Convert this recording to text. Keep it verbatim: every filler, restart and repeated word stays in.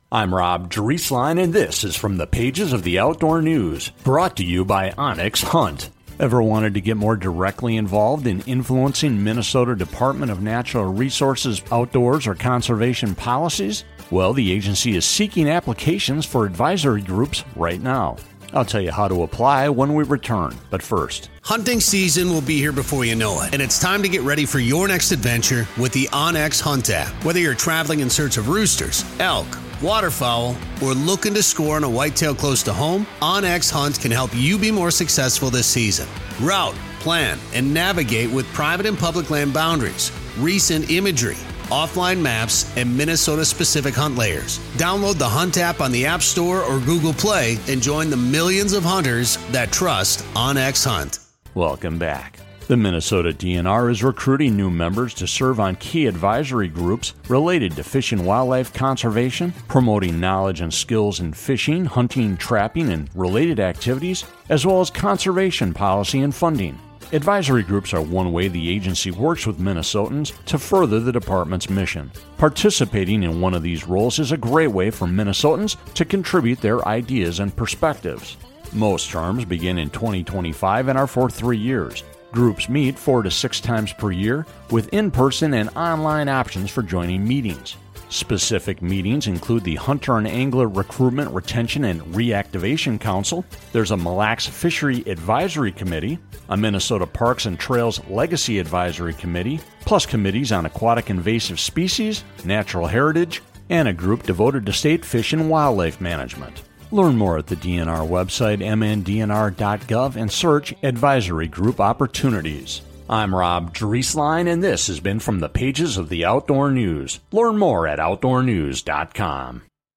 I'm Rob Drieslein, and this is from the pages of the Outdoor News, brought to you by Onyx Hunt. Ever wanted to get more directly involved in influencing Minnesota Department of Natural Resources outdoors or conservation policies? Well, the agency is seeking applications for advisory groups right now. I'll tell you how to apply when we return, but first. Hunting season will be here before you know it, and it's time to get ready for your next adventure with the onX Hunt app. Whether you're traveling in search of roosters, elk, waterfowl, or looking to score on a whitetail close to home, onX Hunt can help you be more successful this season. Route, plan, and navigate with private and public land boundaries, recent imagery, offline maps, and Minnesota-specific hunt layers. Download the Hunt app on the App Store or Google Play and join the millions of hunters that trust onX Hunt. Welcome back. The Minnesota D N R is recruiting new members to serve on key advisory groups related to fish and wildlife conservation, promoting knowledge and skills in fishing, hunting, trapping, and related activities, as well as conservation policy and funding. Advisory groups are one way the agency works with Minnesotans to further the department's mission. Participating in one of these roles is a great way for Minnesotans to contribute their ideas and perspectives. Most terms begin in twenty twenty-five and are for three years. Groups meet four to six times per year with in-person and online options for joining meetings. Specific meetings include the Hunter and Angler Recruitment, Retention, and Reactivation Council. There's a Mille Lacs Fishery Advisory Committee, a Minnesota Parks and Trails Legacy Advisory Committee, plus committees on aquatic invasive species, natural heritage, and a group devoted to state fish and wildlife management. Learn more at the D N R website, m n d n r dot gov, and search Advisory Group Opportunities. I'm Rob Drieslein, and this has been from the pages of the Outdoor News. Learn more at outdoor news dot com.